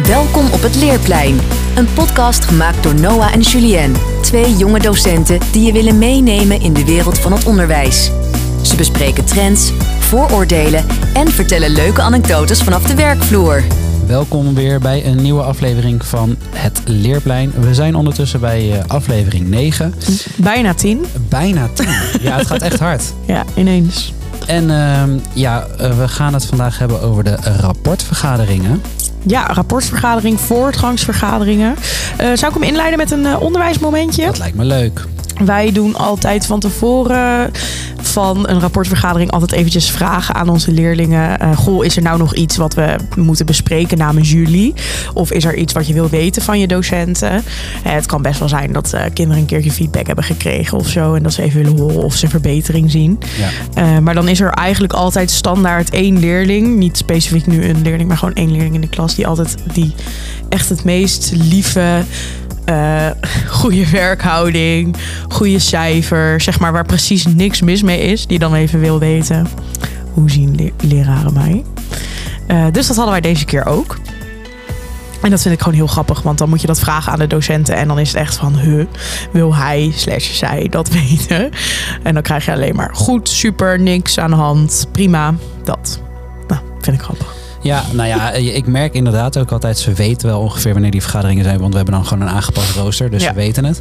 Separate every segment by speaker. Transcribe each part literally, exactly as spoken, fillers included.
Speaker 1: Welkom op het Leerplein. Een podcast gemaakt door Noah en Julien. Twee jonge docenten die je willen meenemen in de wereld van het onderwijs. Ze bespreken trends, vooroordelen en vertellen leuke anekdotes vanaf de werkvloer.
Speaker 2: Welkom weer bij een nieuwe aflevering van Het Leerplein. We zijn ondertussen bij uh, aflevering negen.
Speaker 3: Bijna tien.
Speaker 2: Bijna tien. Ja, het gaat echt hard.
Speaker 3: Ja, ineens.
Speaker 2: En uh, ja, uh, we gaan het vandaag hebben over de rapportvergaderingen.
Speaker 3: Ja, rapportvergadering, voortgangsvergaderingen. Uh, zou ik hem inleiden met een uh, onderwijsmomentje?
Speaker 2: Dat lijkt me leuk.
Speaker 3: Wij doen altijd van tevoren van een rapportvergadering altijd eventjes vragen aan onze leerlingen. Uh, goh, is er nou nog iets wat we moeten bespreken namens jullie? Of is er iets wat je wil weten van je docenten? Uh, het kan best wel zijn dat uh, kinderen een keertje feedback hebben gekregen of zo. En dat ze even willen horen of ze verbetering zien. Ja. Uh, maar dan is er eigenlijk altijd standaard één leerling. Niet specifiek nu een leerling, maar gewoon één leerling in de klas. Die altijd die echt het meest lieve... Uh, goede werkhouding, goede cijfers, zeg maar, waar precies niks mis mee is. Die dan even wil weten, hoe zien le- leraren mij? Uh, dus dat hadden wij deze keer ook. En dat vind ik gewoon heel grappig, want dan moet je dat vragen aan de docenten. En dan is het echt van, huh, wil hij slash zij dat weten? En dan krijg je alleen maar goed, super, niks aan de hand, prima, dat. Nou, vind ik grappig.
Speaker 2: Ja, nou ja, ik merk inderdaad ook altijd, ze weten wel ongeveer wanneer die vergaderingen zijn, want we hebben dan gewoon een aangepast rooster, dus ja. Ze weten het.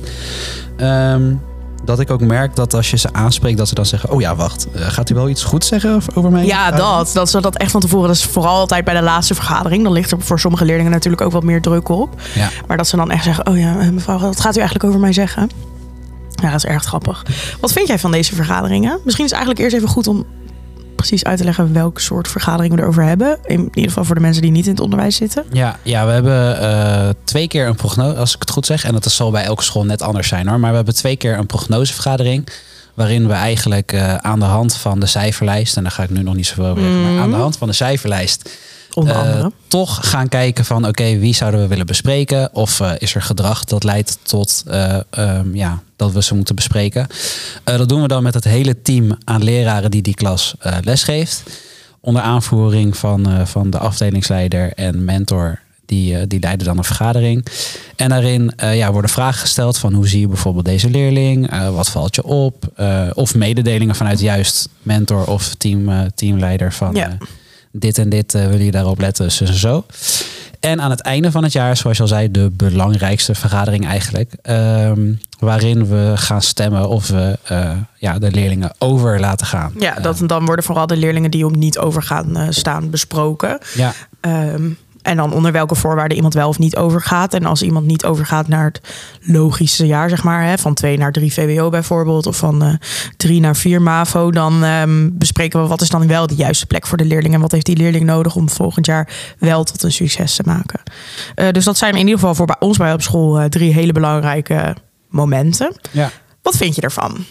Speaker 2: Um, dat ik ook merk dat als je ze aanspreekt, dat ze dan zeggen, oh ja, wacht, uh, gaat u wel iets goed zeggen over mij?
Speaker 3: Ja, dat. Dat ze dat echt van tevoren, dat is vooral altijd bij de laatste vergadering. Dan ligt er voor sommige leerlingen natuurlijk ook wat meer druk op. Ja. Maar dat ze dan echt zeggen, oh ja, mevrouw, wat gaat u eigenlijk over mij zeggen? Ja, dat is erg grappig. Wat vind jij van deze vergaderingen? Misschien is het eigenlijk eerst even goed om precies uit te leggen welk soort vergaderingen we erover hebben. In ieder geval voor de mensen die niet in het onderwijs zitten. Ja,
Speaker 2: ja we hebben uh, twee keer een prognose, als ik het goed zeg. En dat zal bij elke school net anders zijn hoor. Maar we hebben twee keer een prognosevergadering. Waarin we eigenlijk uh, aan de hand van de cijferlijst, en daar ga ik nu nog niet zoveel over zeggen, mm. maar aan de hand van de cijferlijst onder andere Uh, toch gaan kijken van oké, okay, wie zouden we willen bespreken? Of uh, is er gedrag dat leidt tot uh, um, ja, dat we ze moeten bespreken? Uh, dat doen we dan met het hele team aan leraren die die klas uh, lesgeeft. Onder aanvoering van, uh, van de afdelingsleider en mentor. Die, uh, die leiden dan een vergadering. En daarin uh, ja, worden vragen gesteld van hoe zie je bijvoorbeeld deze leerling? Uh, wat valt je op? Uh, of mededelingen vanuit juist mentor of team, uh, teamleider van... Ja. Uh, dit en dit uh, wil je daarop letten, zo en zo. En aan het einde van het jaar, zoals je al zei, de belangrijkste vergadering eigenlijk. Um, waarin we gaan stemmen of we uh, ja, de leerlingen over laten gaan. Ja, dat, dan worden vooral de leerlingen die om niet over gaan uh, staan besproken. Ja. Um, En dan onder welke voorwaarden iemand wel of niet overgaat. En als iemand niet overgaat naar het logische jaar, zeg maar, hè, van twee naar drie V W O bijvoorbeeld, of van uh, drie naar vier MAVO, dan um, bespreken we wat is dan wel de juiste plek voor de leerling en wat heeft die leerling nodig om volgend jaar wel tot een succes te maken. Uh, dus dat zijn in ieder geval voor bij ons bij op school uh, drie hele belangrijke momenten. Ja. Wat vind je ervan?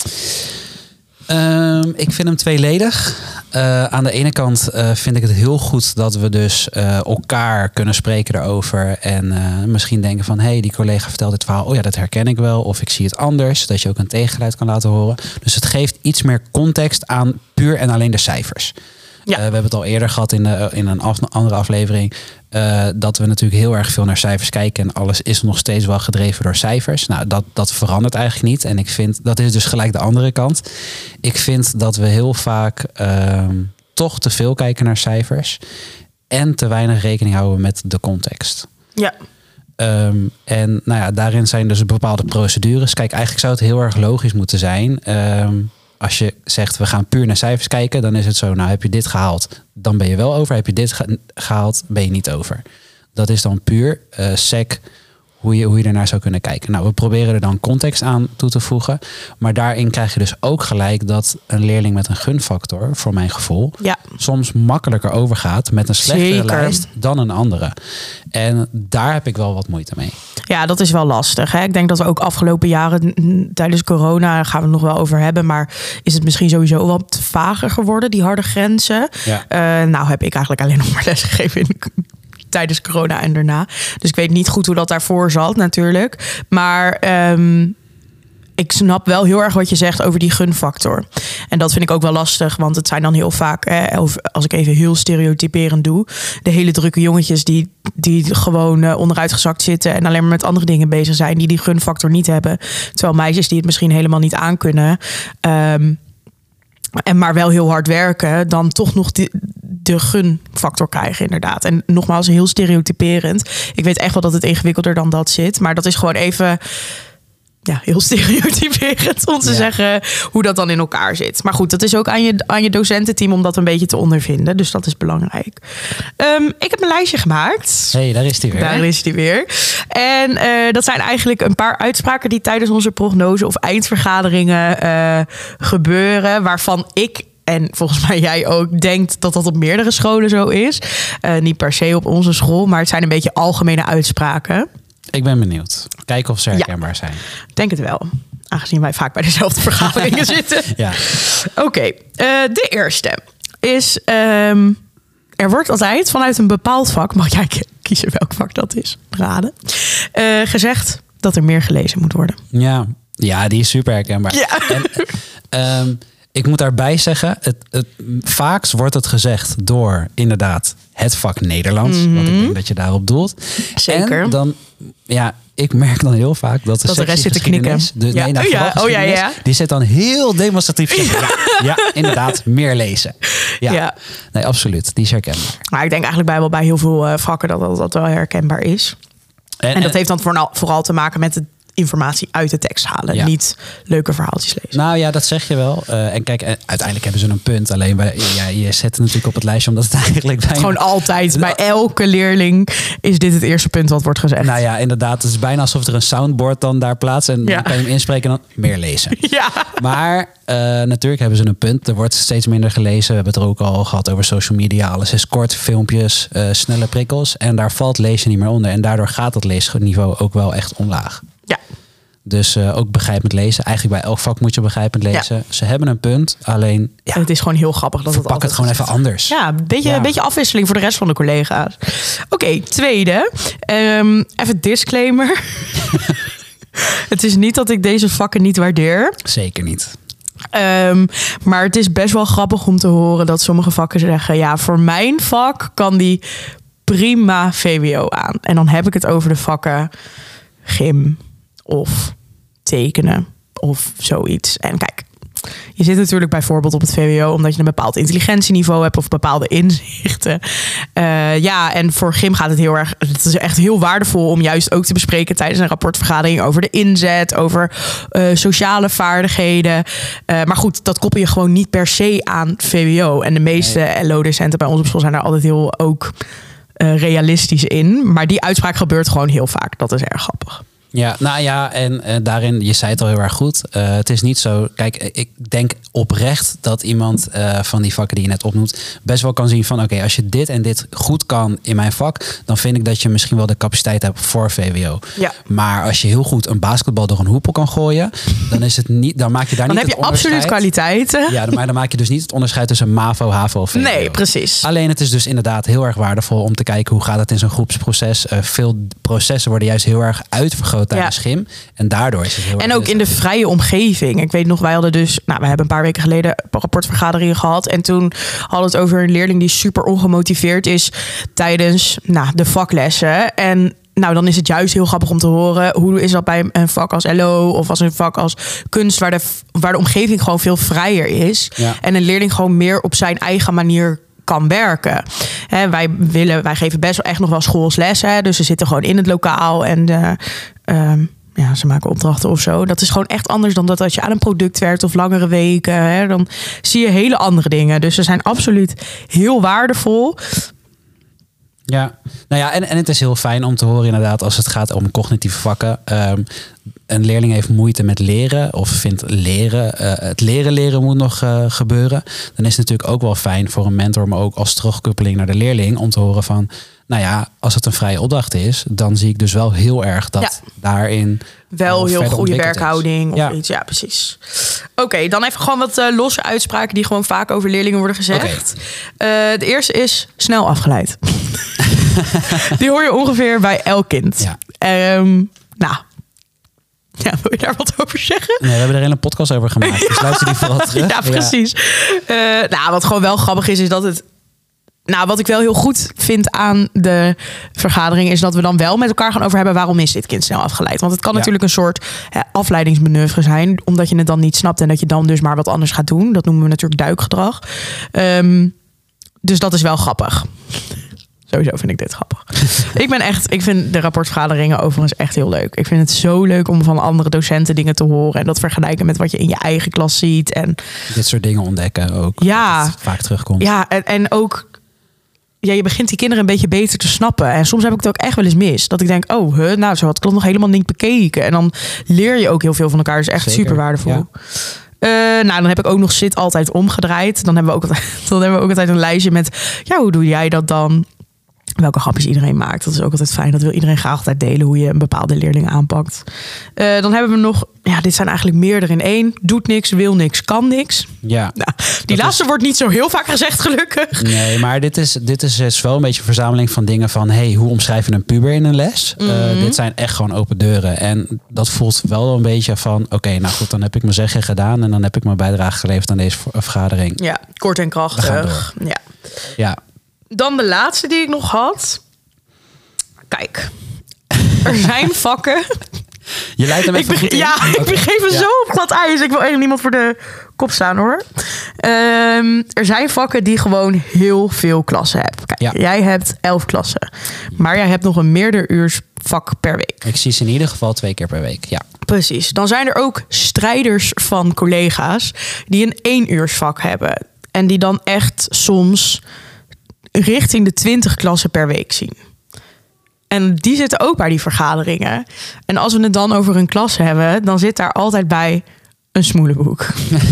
Speaker 2: Um, ik vind hem tweeledig. Uh, aan de ene kant uh, vind ik het heel goed dat we dus uh, elkaar kunnen spreken erover. En uh, misschien denken van, hé, hey, die collega vertelt dit verhaal. Oh ja, dat herken ik wel. Of ik zie het anders. Dat je ook een tegengeluid kan laten horen. Dus het geeft iets meer context aan puur en alleen de cijfers. Ja. Uh, we hebben het al eerder gehad in, de, in een af, andere aflevering. Uh, dat we natuurlijk heel erg veel naar cijfers kijken. En alles is nog steeds wel gedreven door cijfers. Nou, dat, dat verandert eigenlijk niet. En ik vind, dat is dus gelijk de andere kant. Ik vind dat we heel vaak uh, toch te veel kijken naar cijfers. En te weinig rekening houden met de context. Ja. Um, en nou ja, daarin zijn dus bepaalde procedures. Kijk, eigenlijk zou het heel erg logisch moeten zijn. Um, Als je zegt, we gaan puur naar cijfers kijken, dan is het zo, nou heb je dit gehaald, dan ben je wel over. Heb je dit ge- gehaald, ben je niet over. Dat is dan puur uh, sec hoe je, hoe je ernaar zou kunnen kijken. Nou, we proberen er dan context aan toe te voegen. Maar daarin krijg je dus ook gelijk dat een leerling met een gunfactor, voor mijn gevoel, ja. soms makkelijker overgaat met een slechtere Zeker. lijst dan een andere. En daar heb ik wel wat moeite mee. Ja, dat is wel lastig. Hè? Ik denk dat we ook afgelopen jaren tijdens corona, daar gaan we het nog wel over hebben, maar is het misschien sowieso wat vager geworden, die harde grenzen. Ja. Uh, nou heb ik eigenlijk alleen nog maar lesgegeven in tijdens corona en daarna. Dus ik weet niet goed hoe dat daarvoor zat natuurlijk. Maar um, ik snap wel heel erg wat je zegt over die gunfactor. En dat vind ik ook wel lastig, want het zijn dan heel vaak, hè, als ik even heel stereotyperend doe, de hele drukke jongetjes die
Speaker 3: die gewoon uh, onderuitgezakt zitten en alleen maar met andere dingen bezig zijn, die die gunfactor niet hebben. Terwijl meisjes die het misschien helemaal niet aankunnen, um, en maar wel heel hard werken, dan toch nog die, de gunfactor krijgen inderdaad. En nogmaals, heel stereotyperend. Ik weet echt wel dat het ingewikkelder dan dat zit, maar dat is gewoon even... Ja, heel stereotyperend om te ja. zeggen hoe dat dan in elkaar zit. Maar goed, dat is ook aan je, aan je docententeam om dat een beetje te ondervinden. Dus dat is belangrijk. Um, ik heb een lijstje gemaakt.
Speaker 2: Hé, hey, daar is die weer.
Speaker 3: Daar is die weer. En uh, dat zijn eigenlijk een paar uitspraken die tijdens onze prognose of eindvergaderingen uh, gebeuren. Waarvan ik... En volgens mij jij ook denkt dat dat op meerdere scholen zo is. Uh, niet per se op onze school, maar het zijn een beetje algemene uitspraken.
Speaker 2: Ik ben benieuwd. Kijken of ze herkenbaar ja, zijn.
Speaker 3: Denk het wel. Aangezien wij vaak bij dezelfde vergaderingen zitten. Ja. Oké, okay, uh, de eerste is... Um, er wordt altijd vanuit een bepaald vak... Mag jij kiezen welk vak dat is? Raden. Uh, gezegd dat er meer gelezen moet worden.
Speaker 2: Ja, ja die is super herkenbaar. Ja. En, um, ik moet daarbij zeggen... Het, het, vaakst wordt het gezegd door inderdaad het vak Nederlands. Mm-hmm. Want ik denk dat je daarop doelt.
Speaker 3: Zeker.
Speaker 2: En dan... Ja, ik merk dan heel vaak dat de,
Speaker 3: dat de rest zit te knikken.
Speaker 2: De,
Speaker 3: ja.
Speaker 2: nee, nou,
Speaker 3: oh, ja. oh ja, ja.
Speaker 2: Die zit dan heel demonstratief. Ja. Ja, ja, inderdaad, meer lezen. Ja. ja, nee, absoluut. Die is herkenbaar.
Speaker 3: Maar ik denk eigenlijk bij wel bij heel veel uh, vakken dat, dat dat wel herkenbaar is. En, en dat en, heeft dan vooral, vooral te maken met het informatie uit de tekst halen. Ja. Niet leuke verhaaltjes lezen.
Speaker 2: Nou ja, dat zeg je wel. Uh, en kijk, uiteindelijk hebben ze een punt. Alleen bij, ja, je zet het natuurlijk op het lijstje omdat het eigenlijk... Bijna...
Speaker 3: Gewoon altijd. Bij elke leerling is dit het eerste punt wat wordt gezegd.
Speaker 2: Nou ja, inderdaad. Het is bijna alsof er een soundboard dan daar plaatst. En ja. dan kan je hem inspreken en dan meer lezen. Ja. Maar uh, natuurlijk hebben ze een punt. Er wordt steeds minder gelezen. We hebben het er ook al gehad over social media. Alles is kort, filmpjes, uh, snelle prikkels. En daar valt lezen niet meer onder. En daardoor gaat het leesniveau ook wel echt omlaag.
Speaker 3: Ja.
Speaker 2: Dus uh, ook begrijpend lezen. Eigenlijk bij elk vak moet je begrijpend lezen. Ja. Ze hebben een punt, alleen... Ja,
Speaker 3: het is gewoon heel grappig dat het
Speaker 2: altijd... Pak het gewoon even anders.
Speaker 3: Ja, een beetje, ja. een beetje afwisseling voor de rest van de collega's. Oké, okay, tweede. Um, even disclaimer. Het is niet dat ik deze vakken niet waardeer.
Speaker 2: Zeker niet.
Speaker 3: Um, maar het is best wel grappig om te horen dat sommige vakken zeggen... ja, voor mijn vak kan die prima V W O aan. En dan heb ik het over de vakken gym... of tekenen of zoiets. En kijk, je zit natuurlijk bijvoorbeeld op het V W O... omdat je een bepaald intelligentieniveau hebt... of bepaalde inzichten. Uh, ja, en voor gym gaat het heel erg... het is echt heel waardevol om juist ook te bespreken... tijdens een rapportvergadering over de inzet... over uh, sociale vaardigheden. Uh, maar goed, dat koppel je gewoon niet per se aan V W O. En de meeste nee. L O-docenten bij ons op school... zijn daar altijd heel ook uh, realistisch in. Maar die uitspraak gebeurt gewoon heel vaak. Dat is erg grappig.
Speaker 2: Ja, nou ja, en uh, daarin, je zei het al heel erg goed. Uh, het is niet zo, kijk, ik denk oprecht dat iemand uh, van die vakken die je net opnoemt... best wel kan zien van, oké, okay, als je dit en dit goed kan in mijn vak... dan vind ik dat je misschien wel de capaciteit hebt voor V W O.
Speaker 3: Ja.
Speaker 2: Maar als je heel goed een basketbal door een hoepel kan gooien... dan is het niet, dan maak je daar
Speaker 3: dan
Speaker 2: niet
Speaker 3: het onderscheid. Dan heb je absoluut kwaliteiten.
Speaker 2: Ja, maar dan maak je dus niet het onderscheid tussen MAVO, HAVO of V W O.
Speaker 3: Nee, precies.
Speaker 2: Alleen het is dus inderdaad heel erg waardevol om te kijken... hoe gaat het in zo'n groepsproces. Uh, veel processen worden juist heel erg uitvergroot tijdens ja. gym. En daardoor is het heel
Speaker 3: En ook in de vrije omgeving. Ik weet nog, wij hadden dus... Nou, we hebben een paar weken geleden rapportvergaderingen gehad. En toen hadden we het over een leerling die super ongemotiveerd is... tijdens nou, de vaklessen. En nou, dan is het juist heel grappig om te horen... hoe is dat bij een vak als L O of als een vak als kunst... waar de, waar de omgeving gewoon veel vrijer is. Ja. En een leerling gewoon meer op zijn eigen manier kan werken. He, wij willen, wij geven best wel echt nog wel schoolslessen. Dus ze zitten gewoon in het lokaal en uh, um, ja, ze maken opdrachten of zo. Dat is gewoon echt anders dan dat als je aan een product werkt of langere weken. He, dan zie je hele andere dingen. Dus ze zijn absoluut heel waardevol.
Speaker 2: Ja, nou ja, en, en het is heel fijn om te horen inderdaad als het gaat om cognitieve vakken. Um, een leerling heeft moeite met leren of vindt leren, uh, het leren leren moet nog uh, gebeuren. Dan is het natuurlijk ook wel fijn voor een mentor, maar ook als terugkoppeling naar de leerling om te horen van, nou ja, als het een vrije opdracht is, dan zie ik dus wel heel erg dat ja. daarin
Speaker 3: wel heel goede werkhouding of ja. iets. Ja, precies. Oké, okay, dan even gewoon wat uh, losse uitspraken die gewoon vaak over leerlingen worden gezegd. Okay. Uh, de eerste is snel afgeleid. Die hoor je ongeveer bij elk kind. Ja. Um, nou, ja, wil je daar wat over zeggen?
Speaker 2: Nee, we hebben er een hele podcast over gemaakt. Dus luister die vooral terug.
Speaker 3: Ja, precies. Ja. Uh, nou, wat gewoon wel grappig is, is dat het Nou, wat ik wel heel goed vind aan de vergadering is dat we dan wel met elkaar gaan over hebben waarom is dit kind snel afgeleid. Want het kan
Speaker 2: Ja.
Speaker 3: natuurlijk een soort hè, afleidingsmanoeuvre zijn, omdat je het dan niet snapt en dat je dan dus maar wat anders gaat doen. Dat noemen we natuurlijk duikgedrag. Um, dus dat is wel grappig. Sowieso vind ik dit grappig. ik ben echt, ik vind de rapportvergaderingen overigens echt heel leuk. Ik vind het zo leuk om van andere docenten dingen te horen en dat vergelijken met wat je in je eigen klas ziet. En
Speaker 2: Dit soort dingen ontdekken ook.
Speaker 3: Ja.
Speaker 2: Dat het vaak terugkomt.
Speaker 3: ja, en, en ook ja, je begint die kinderen een beetje beter te snappen. En soms heb ik het ook echt wel eens mis. Dat ik denk, oh, huh, nou, zo had ik het nog helemaal niet bekeken. En dan leer je ook heel veel van elkaar. Dat is echt
Speaker 2: Zeker,
Speaker 3: super waardevol.
Speaker 2: ja.
Speaker 3: Uh, nou, dan heb ik ook nog zit altijd omgedraaid. Dan hebben we ook altijd, dan hebben we ook altijd een lijstje met, ja, hoe doe jij dat dan? Welke grapjes iedereen maakt. Dat is ook altijd fijn. Dat wil iedereen graag altijd delen hoe je een bepaalde leerling aanpakt. Uh, dan hebben we nog, ja, dit zijn eigenlijk meerdere in één. Doet niks, wil niks, kan niks.
Speaker 2: Ja.
Speaker 3: Nou, die laatste
Speaker 2: is...
Speaker 3: wordt niet zo heel vaak gezegd, gelukkig.
Speaker 2: Nee, maar dit is, dit is dus wel een beetje een verzameling van dingen van, hey, hoe omschrijf je een puber in een les? Mm-hmm. Uh, dit zijn echt gewoon open deuren. En dat voelt wel een beetje van, oké, okay, nou goed, dan heb ik mijn zeggen gedaan en dan heb ik mijn bijdrage geleverd aan deze vergadering.
Speaker 3: Ja, kort en krachtig. Ja.
Speaker 2: Ja.
Speaker 3: Dan de laatste die ik nog had. Kijk, er zijn vakken.
Speaker 2: Je leidt hem even
Speaker 3: ik
Speaker 2: goed in?
Speaker 3: Ja, okay. ik begeef me ja. zo op glad ijs. Ik wil echt niemand voor de kop staan, hoor. Um, er zijn vakken die gewoon heel veel klassen hebben. Kijk, ja. Jij hebt elf klassen. Maar jij hebt nog een meerderuurs vak per week.
Speaker 2: Ik zie ze in ieder geval twee keer per week, ja.
Speaker 3: Precies. Dan zijn er ook strijders van collega's die een éénuursvak hebben. En die dan echt soms richting de twintig klassen per week zien. En die zitten ook bij die vergaderingen. En als we het dan over een klas hebben, dan zit daar altijd bij een smoelenboek.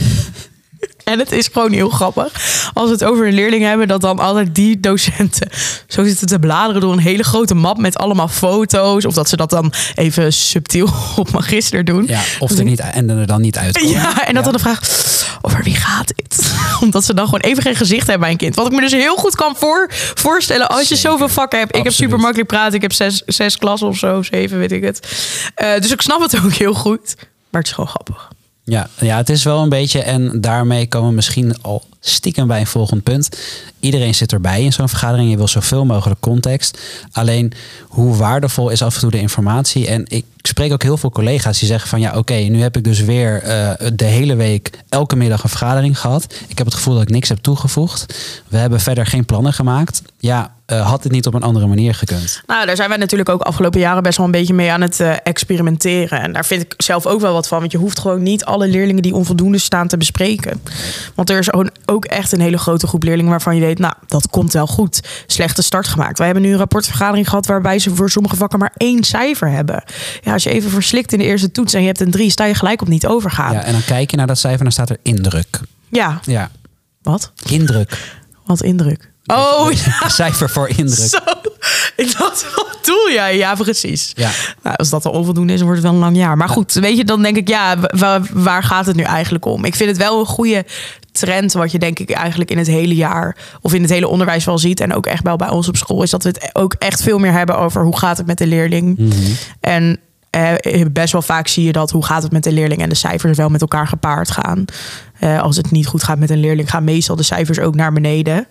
Speaker 3: En het is gewoon heel grappig. Als we het over een leerling hebben, dat dan altijd die docenten zo zitten te bladeren door een hele grote map met allemaal foto's. Of dat ze dat dan even subtiel op magister doen.
Speaker 2: Ja, of er niet, en er dan niet uitkomen.
Speaker 3: Ja, en dat
Speaker 2: ja.
Speaker 3: dan de vraag, over wie gaat dit? Omdat ze dan gewoon even geen gezicht hebben bij een kind. Wat ik me dus heel goed kan voor, voorstellen als je
Speaker 2: Zeker.
Speaker 3: zoveel vakken hebt. Ik
Speaker 2: Absoluut.
Speaker 3: heb super makkelijk praten. Ik heb zes, zes klassen of zo, zeven, weet ik het. Uh, dus ik snap het ook heel goed. Maar het is gewoon grappig.
Speaker 2: Ja, ja, het is wel een beetje, en daarmee komen we misschien al stiekem bij een volgend punt. Iedereen zit erbij in zo'n vergadering. Je wil zoveel mogelijk context. Alleen, hoe waardevol is af en toe de informatie? En ik spreek ook heel veel collega's die zeggen van, ja, oké, okay, nu heb ik dus weer uh, de hele week elke middag een vergadering gehad. Ik heb het gevoel dat ik niks heb toegevoegd. We hebben verder geen plannen gemaakt. Ja, uh, had het niet op een andere manier gekund?
Speaker 3: Nou, daar zijn wij natuurlijk ook afgelopen jaren best wel een beetje mee aan het uh, experimenteren. En daar vind ik zelf ook wel wat van. Want je hoeft gewoon niet alle leerlingen die onvoldoende staan te bespreken. Want er is ook echt een hele grote groep leerlingen waarvan je weet, nou, dat komt wel goed. Slechte start gemaakt. Wij hebben nu een rapportvergadering gehad waarbij ze voor sommige vakken maar één cijfer hebben. Ja, als je even verslikt in de eerste toets en je hebt een drie, sta je gelijk op niet overgaan.
Speaker 2: Ja, en dan kijk je naar dat cijfer en dan staat er indruk.
Speaker 3: Ja.
Speaker 2: Ja.
Speaker 3: Wat?
Speaker 2: Indruk.
Speaker 3: Wat indruk? Oh, ja.
Speaker 2: Cijfer voor indruk.
Speaker 3: Zo. Ik dacht, wat doe jij? Ja, precies.
Speaker 2: Ja.
Speaker 3: Nou, als dat al onvoldoende is, dan wordt het wel een lang jaar. Maar goed, weet je, dan denk ik, ja, waar, waar gaat het nu eigenlijk om? Ik vind het wel een goede trend, wat je denk ik eigenlijk in het hele jaar of in het hele onderwijs wel ziet. En ook echt wel bij ons op school, is dat we het ook echt veel meer hebben over hoe gaat het met de leerling. Mm-hmm. En eh, best wel vaak zie je dat hoe gaat het met de leerling en de cijfers wel met elkaar gepaard gaan. Eh, als het niet goed gaat met een leerling, gaan meestal de cijfers ook naar beneden.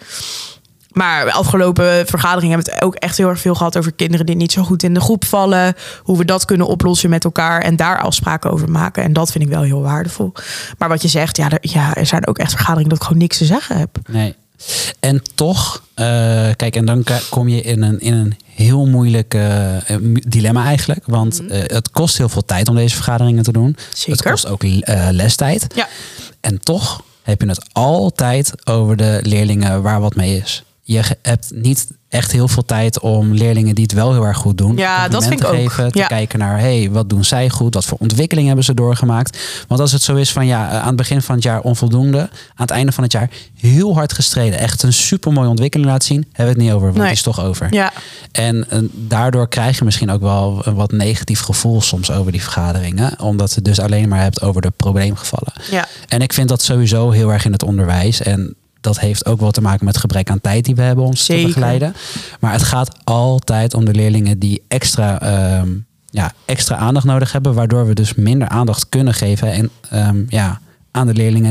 Speaker 3: Maar de afgelopen vergadering hebben we het ook echt heel erg veel gehad over kinderen die niet zo goed in de groep vallen. Hoe we dat kunnen oplossen met elkaar en daar afspraken over maken. En dat vind ik wel heel waardevol. Maar wat je zegt, ja, er, ja, er zijn ook echt vergaderingen dat ik gewoon niks te zeggen heb.
Speaker 2: Nee. En toch, uh, kijk, en dan kom je in een, in een heel moeilijk uh, dilemma eigenlijk. Want uh, het kost heel veel tijd om deze vergaderingen te doen.
Speaker 3: Zeker.
Speaker 2: Het kost ook uh, lestijd.
Speaker 3: Ja.
Speaker 2: En toch heb je het altijd over de leerlingen waar wat mee is. Je hebt niet echt heel veel tijd om leerlingen die het wel heel erg goed doen,
Speaker 3: ja, dat vind
Speaker 2: te
Speaker 3: ik
Speaker 2: geven,
Speaker 3: ook.
Speaker 2: te
Speaker 3: Ja.
Speaker 2: kijken naar, hey, wat doen zij goed? Wat voor ontwikkeling hebben ze doorgemaakt? Want als het zo is van, ja, aan het begin van het jaar onvoldoende, aan het einde van het jaar heel hard gestreden, echt een supermooie ontwikkeling laat zien, hebben we het niet over, want
Speaker 3: nee.
Speaker 2: die is toch over.
Speaker 3: Ja.
Speaker 2: En, en daardoor krijg je misschien ook wel een wat negatief gevoel soms over die vergaderingen, omdat je dus alleen maar hebt over de probleemgevallen.
Speaker 3: Ja.
Speaker 2: En ik vind dat sowieso heel erg in het onderwijs. En dat heeft ook wel te maken met het gebrek aan tijd die we hebben om ze te begeleiden. Maar het gaat altijd om de leerlingen die extra, um, ja, extra aandacht nodig hebben, waardoor we dus minder aandacht kunnen geven en, um, ja, aan de leerlingen die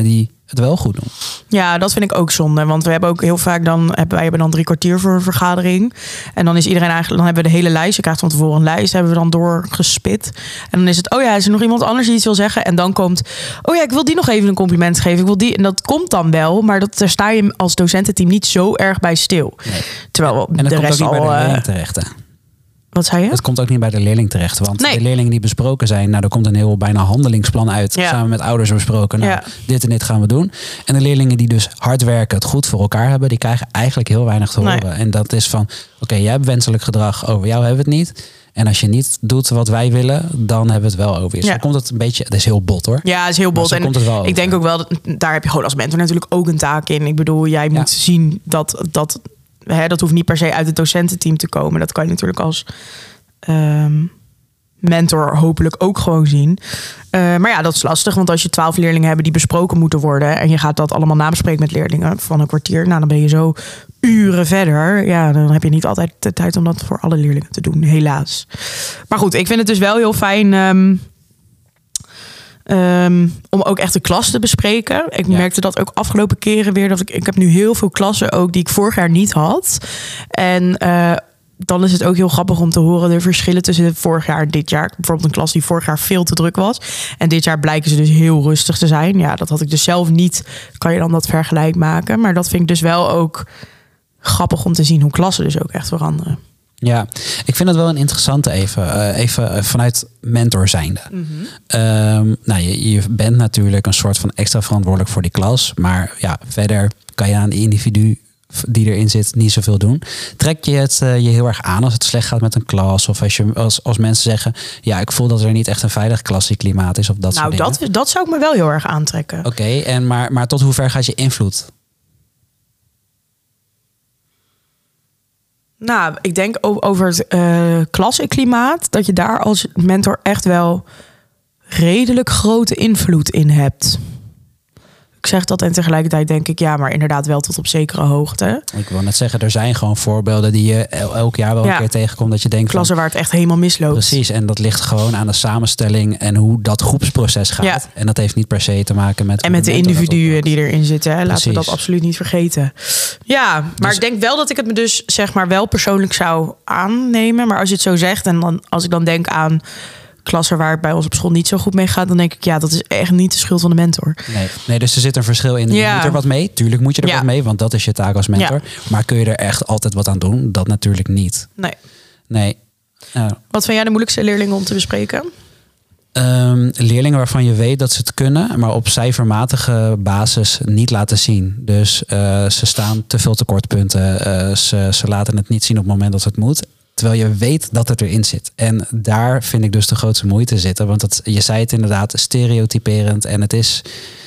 Speaker 2: het wel goed doen.
Speaker 3: Ja, dat vind ik ook zonde. Want we hebben ook heel vaak dan... Hebben, wij hebben dan drie kwartier voor een vergadering. En dan is iedereen eigenlijk... Dan hebben we de hele lijst. Je krijgt van tevoren een lijst. Hebben we dan doorgespit. En dan is het... Oh ja, is er nog iemand anders die iets wil zeggen? En dan komt... Oh ja, ik wil die nog even een compliment geven. Ik wil die... En dat komt dan wel. Maar dat, daar sta je als docententeam niet zo erg bij stil.
Speaker 2: Nee.
Speaker 3: Terwijl
Speaker 2: en dat
Speaker 3: de
Speaker 2: komt
Speaker 3: rest
Speaker 2: ook niet
Speaker 3: al...
Speaker 2: bij de
Speaker 3: Uh,
Speaker 2: leerling terecht, hè?
Speaker 3: Wat zei je?
Speaker 2: Het komt ook niet bij de leerling terecht. Want
Speaker 3: Nee.
Speaker 2: de leerlingen die besproken zijn... Nou, er komt een heel bijna handelingsplan uit.
Speaker 3: Ja.
Speaker 2: Samen met ouders besproken. Nou,
Speaker 3: Ja.
Speaker 2: dit en dit gaan we doen. En de leerlingen die dus hard werken... het goed voor elkaar hebben... die krijgen eigenlijk heel weinig te horen.
Speaker 3: Nee.
Speaker 2: En dat is van... Oké, okay, jij hebt wenselijk gedrag. Over jou hebben we het niet. En als je niet doet wat wij willen... dan hebben we het wel over je.
Speaker 3: Ja.
Speaker 2: Zo komt het een beetje... Het is heel bot, hoor.
Speaker 3: Ja, het is heel bot.
Speaker 2: Maar zo
Speaker 3: En
Speaker 2: komt het wel
Speaker 3: ik
Speaker 2: over.
Speaker 3: denk ook wel... Dat, daar heb je gewoon als mentor natuurlijk ook een taak in. Ik bedoel, jij moet
Speaker 2: Ja.
Speaker 3: zien dat... dat hè, dat hoeft niet per se uit het docententeam te komen. Dat kan je natuurlijk als... Um, mentor hopelijk ook gewoon zien. Uh, maar ja, dat is lastig. Want als je twaalf leerlingen hebt die besproken moeten worden... en je gaat dat allemaal nabespreken met leerlingen van een kwartier... nou, dan ben je zo uren verder. Ja, dan heb je niet altijd de tijd om dat voor alle leerlingen te doen, helaas. Maar goed, ik vind het dus wel heel fijn... Um, Um, om ook echt de klas te bespreken. Ik
Speaker 2: Ja.
Speaker 3: merkte dat ook afgelopen keren weer. Dat ik, ik heb nu heel veel klassen ook die ik vorig jaar niet had. En uh, dan is het ook heel grappig om te horen de verschillen tussen vorig jaar en dit jaar. Bijvoorbeeld een klas die vorig jaar veel te druk was. En dit jaar blijken ze dus heel rustig te zijn. Ja, dat had ik dus zelf niet. Kan je dan dat vergelijk maken? Maar dat vind ik dus wel ook grappig om te zien hoe klassen dus ook echt veranderen.
Speaker 2: Ja, ik vind het wel een interessante even. Uh, even vanuit mentor zijnde.
Speaker 3: Mm-hmm.
Speaker 2: Um, nou, je, je bent natuurlijk een soort van extra verantwoordelijk voor die klas. Maar ja, verder kan je aan de individu die erin zit niet zoveel doen. Trek je het uh, je heel erg aan als het slecht gaat met een klas? Of als, je, als, als mensen zeggen... ja, ik voel dat er niet echt een veilig klassieklimaat is. Of dat
Speaker 3: Nou,
Speaker 2: soort
Speaker 3: dat,
Speaker 2: dingen.
Speaker 3: dat zou ik me wel heel erg aantrekken.
Speaker 2: Oké, okay, en maar, maar tot hoever gaat je invloed?
Speaker 3: Nou, ik denk over het uh, klassenklimaat... dat je daar als mentor echt wel redelijk grote invloed in hebt. Ik zeg dat en tegelijkertijd denk ik... ja, maar inderdaad wel tot op zekere hoogte.
Speaker 2: Ik wil net zeggen, er zijn gewoon voorbeelden... die je el- elk jaar wel
Speaker 3: ja.
Speaker 2: een keer tegenkomt... dat je denkt
Speaker 3: klassen
Speaker 2: van,
Speaker 3: waar het echt helemaal misloopt.
Speaker 2: Precies, en dat ligt gewoon aan de samenstelling... en hoe dat groepsproces gaat.
Speaker 3: Ja.
Speaker 2: En dat heeft niet per se te maken met...
Speaker 3: En met de, de individuen die erin zitten. Hè? Laten
Speaker 2: Precies.
Speaker 3: we dat absoluut niet vergeten. Ja, maar
Speaker 2: Dus,
Speaker 3: ik denk wel dat ik het me dus zeg maar wel persoonlijk zou aannemen. Maar als je het zo zegt en dan als ik dan denk aan... klassen waar het bij ons op school niet zo goed mee gaat... dan denk ik, ja, dat is echt niet de schuld van de mentor.
Speaker 2: Nee, nee, dus er zit een verschil in.
Speaker 3: Ja.
Speaker 2: Je moet er wat mee. Tuurlijk moet je er
Speaker 3: Ja.
Speaker 2: wat mee, want dat is je taak als mentor.
Speaker 3: Ja.
Speaker 2: Maar kun je er echt altijd wat aan doen? Dat natuurlijk niet.
Speaker 3: Nee.
Speaker 2: Nee. Nou,
Speaker 3: Wat vind jij de moeilijkste leerlingen om te bespreken?
Speaker 2: um, leerlingen waarvan je weet dat ze het kunnen... maar op cijfermatige basis niet laten zien. Dus uh, ze staan te veel tekortpunten. Uh, ze, ze laten het niet zien op het moment dat het moet... Terwijl je weet dat het erin zit. En daar vind ik dus de grootste moeite zitten. Want het, je zei het inderdaad, stereotyperend. En het is...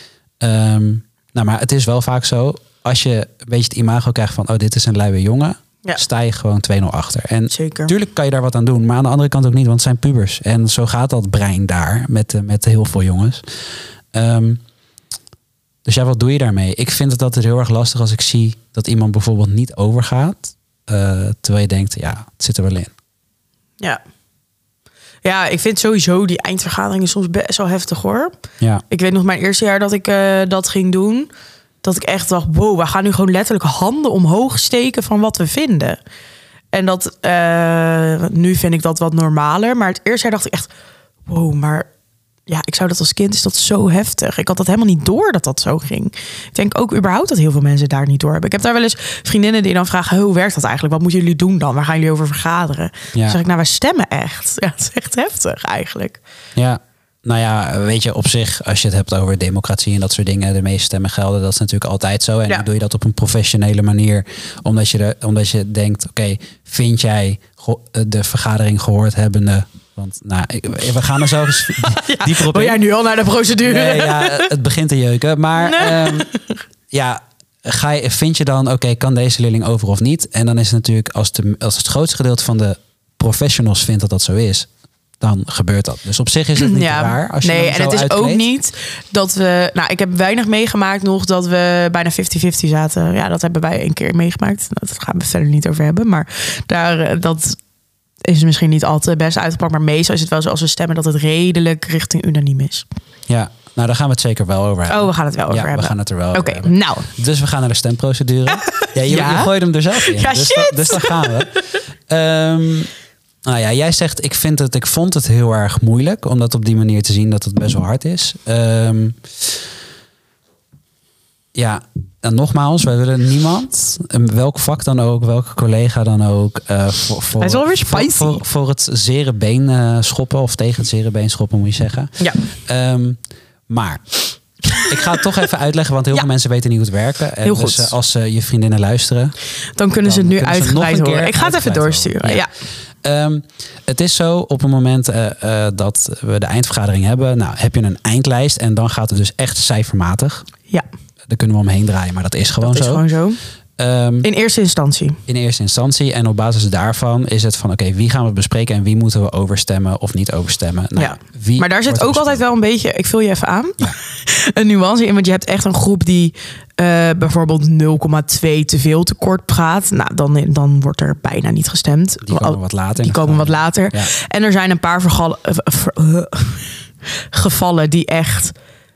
Speaker 2: Um, nou, maar het is wel vaak zo. Als je een beetje het imago krijgt van... oh, dit is een luie jongen. Ja. Sta je gewoon twee nul achter. En
Speaker 3: Zeker.
Speaker 2: Tuurlijk kan je daar wat aan doen. Maar aan de andere kant ook niet. Want het zijn pubers. En zo gaat dat brein daar. Met, met heel veel jongens. Um, dus ja, wat doe je daarmee? Ik vind het altijd heel erg lastig als ik zie... dat iemand bijvoorbeeld niet overgaat... Uh, terwijl je denkt, ja, het zit er wel in.
Speaker 3: Ja. Ja, ik vind sowieso die eindvergaderingen soms best wel heftig, hoor.
Speaker 2: Ja.
Speaker 3: Ik weet nog mijn eerste jaar dat ik uh, dat ging doen... dat ik echt dacht, wow, we gaan nu gewoon letterlijk handen omhoog steken... van wat we vinden. En dat, uh, nu vind ik dat wat normaler. Maar het eerste jaar dacht ik echt, wow, maar... ja, ik zou dat als kind, is dat zo heftig. Ik had dat helemaal niet door dat dat zo ging. Ik denk ook überhaupt dat heel veel mensen daar niet door hebben. Ik heb daar wel eens vriendinnen die dan vragen... hoe werkt dat eigenlijk? Wat moeten jullie doen dan? Waar gaan jullie over vergaderen? Ja. Dan zeg ik, nou, wij stemmen echt. Ja, het is echt heftig eigenlijk.
Speaker 2: Ja, nou ja, weet je, op zich... als je het hebt over democratie en dat soort dingen... de meeste stemmen gelden, dat is natuurlijk altijd zo. En ja. dan doe je dat op een professionele manier. Omdat je, de, omdat je denkt, oké, okay, vind jij de vergadering gehoord hebbende... Want nou, we gaan er zo eens
Speaker 3: ja,
Speaker 2: dieper op in.
Speaker 3: Wil jij nu al naar de procedure?
Speaker 2: Nee, ja, het begint te jeuken. Maar nee. um, ja, ga je, vind je dan, oké, okay, kan deze leerling over of niet? En dan is het natuurlijk, als, de, als het grootste gedeelte van de professionals vindt dat dat zo is... dan gebeurt dat. Dus op zich is het niet ja, raar. Als je
Speaker 3: nee, en het is
Speaker 2: uitkleedt.
Speaker 3: ook niet dat we... Nou, ik heb weinig meegemaakt nog dat we bijna vijftig vijftig zaten. Ja, dat hebben wij een keer meegemaakt. Dat gaan we verder niet over hebben. Maar daar, dat... is misschien niet altijd best uitgepakt, maar meestal is het wel zo als we stemmen dat het redelijk richting unaniem is.
Speaker 2: Ja, Nou, daar gaan we het zeker wel over hebben.
Speaker 3: Oh, we gaan het wel over
Speaker 2: ja,
Speaker 3: hebben.
Speaker 2: we gaan het er wel
Speaker 3: Oké,
Speaker 2: over hebben.
Speaker 3: nou.
Speaker 2: Dus we gaan naar de stemprocedure. ja, je,
Speaker 3: Ja?
Speaker 2: je gooit hem er zelf in.
Speaker 3: Ja,
Speaker 2: dus,
Speaker 3: shit.
Speaker 2: da, dus daar gaan we. Um, nou ja, jij zegt, ik, vind het, ik vond het heel erg moeilijk om dat op die manier te zien dat het best wel hard is. Um, ja, en nogmaals, wij willen niemand, welk vak dan ook, welke collega dan ook, uh, voor, voor,
Speaker 3: Hij is wel weer spicy.
Speaker 2: Voor, voor, voor het zere been uh, schoppen of tegen het zere been schoppen, moet je zeggen.
Speaker 3: Ja.
Speaker 2: Um, maar ik ga het toch even uitleggen, want heel
Speaker 3: Ja.
Speaker 2: veel mensen weten niet hoe het werken. En
Speaker 3: Heel
Speaker 2: dus,
Speaker 3: goed.
Speaker 2: uh, als uh, je vriendinnen luisteren,
Speaker 3: Dan kunnen ze
Speaker 2: dan
Speaker 3: het nu
Speaker 2: kunnen ze nog
Speaker 3: uitgebreid
Speaker 2: een keer
Speaker 3: horen. Ik ga het even
Speaker 2: uitgebreid
Speaker 3: doorsturen.
Speaker 2: horen.
Speaker 3: Ja.
Speaker 2: Ja. Um, het is zo, op het moment uh, uh, dat we de eindvergadering hebben, nou, heb je een eindlijst en dan gaat het dus echt cijfermatig.
Speaker 3: Ja,
Speaker 2: Daar kunnen we omheen draaien, maar dat is gewoon
Speaker 3: dat is
Speaker 2: zo.
Speaker 3: gewoon zo.
Speaker 2: Um,
Speaker 3: In eerste instantie.
Speaker 2: in eerste instantie. En op basis daarvan is het van, oké, okay, wie gaan we bespreken en wie moeten we overstemmen of niet overstemmen. Nou,
Speaker 3: Ja.
Speaker 2: wie
Speaker 3: Maar daar zit
Speaker 2: wordt er
Speaker 3: ook altijd
Speaker 2: besproken?
Speaker 3: wel een beetje, ik vul je even aan,
Speaker 2: Ja.
Speaker 3: een nuance in. Want je hebt echt een groep die uh, bijvoorbeeld nul komma twee te veel tekort praat. Nou, dan, dan wordt er bijna niet gestemd.
Speaker 2: Die komen wat later.
Speaker 3: Die komen wat later.
Speaker 2: Ja.
Speaker 3: En er zijn een paar vergal- uh, ver- uh, gevallen die echt